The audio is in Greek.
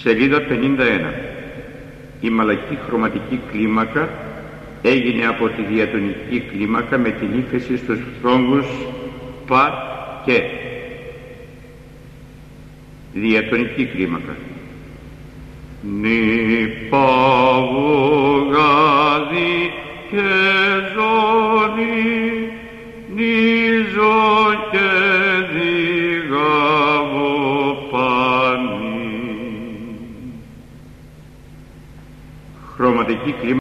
Σελίδα 51. Η μαλακή χρωματική κλίμακα έγινε από τη διατονική κλίμακα με την ύφεση στους θρόμβους πα και. Διατονική κλίμακα. Νη παβουγάδι και ζώνη, νη ζω και διγαβο πάνι. Χρωματική κλίμακα.